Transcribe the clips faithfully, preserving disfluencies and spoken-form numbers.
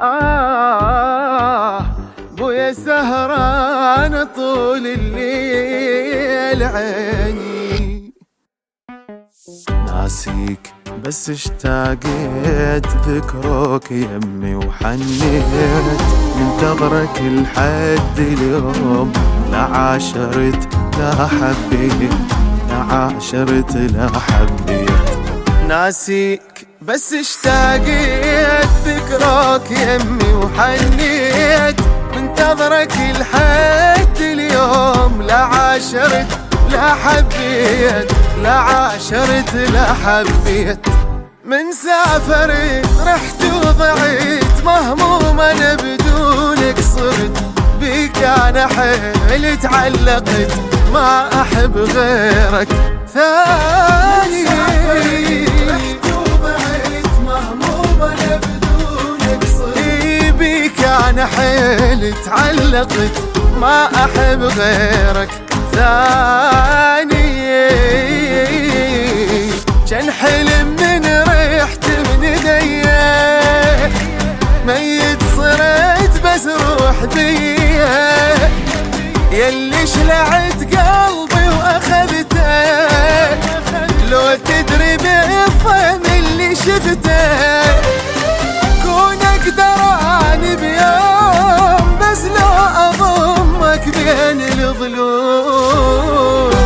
آه بويا سهران طول الليل عيني، ناسيك بس اشتاقيت ذكرك يمي وحنيت، منتظرك لحد اليوم لا عاشرت لا حبيت، لا عاشرت لا حبيت. ناسيك بس اشتاقيت ذكرك يمي وحنيت، منتظرك لحد اليوم لا عاشرت لا حبيت، لا عاشرت لا حبيت. من سافرت رحت وضعيت مهموم انا بدونك صرت، بيك انا حيل تعلقت ما احب غيرك ثاني. رحت وضعيت مهموم انا بدونك صرت، بيك انا حيل تعلقت ما احب غيرك ثاني. كان حلم من ريحت من ايديا، ميت صرت بس روح بيا، يلي شلعت قلبي واخذته، لو تدري بالضيم اللي شفته، كون اقدر اني بيوم بس لو اضمك بين الضلوع.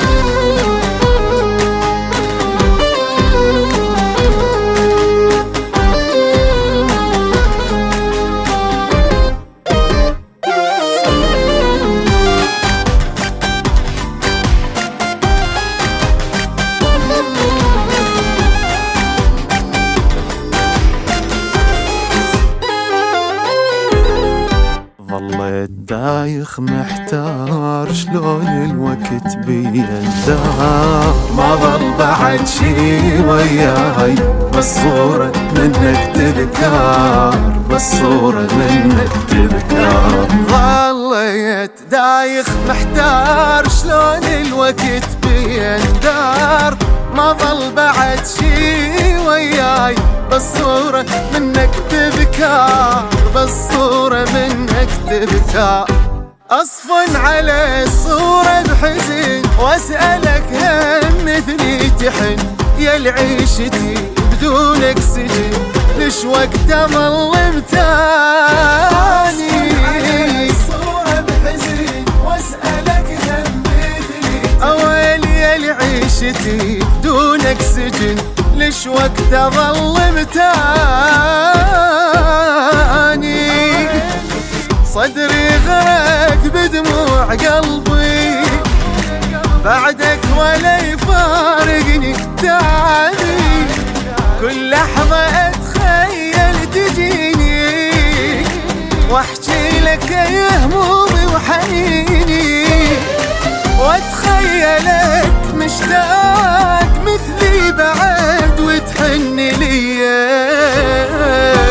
ظليت دايخ محتار شلون الوقت بيدار، ما ظل بعد شي وياي بس صورة منك تذكار، بس صورة منك تذكار. ظليت دايخ محتار شلون الوقت بيدار، ما ظل بعد شي وياي بس صورة منك تذكار، بس صورة منك تذكار. أصفن على الصورة بحزن واسألك هم مثلي تحن، يا العيشتي بدونك سجن ليش وقت ظلمتاني. على الصورة بحزن واسألك هم مثلي تحن، أويل يا العيشتي بدونك سجن ليش وقت ظلمتاني. صدري غرق بدموع قلبي بعدك ولا يفارقني تاني، كل لحظة اتخيل تجيني واحكي لك يا همومي وحنيني، واتخيلك مشتاق مثلي بعد وتحن لي.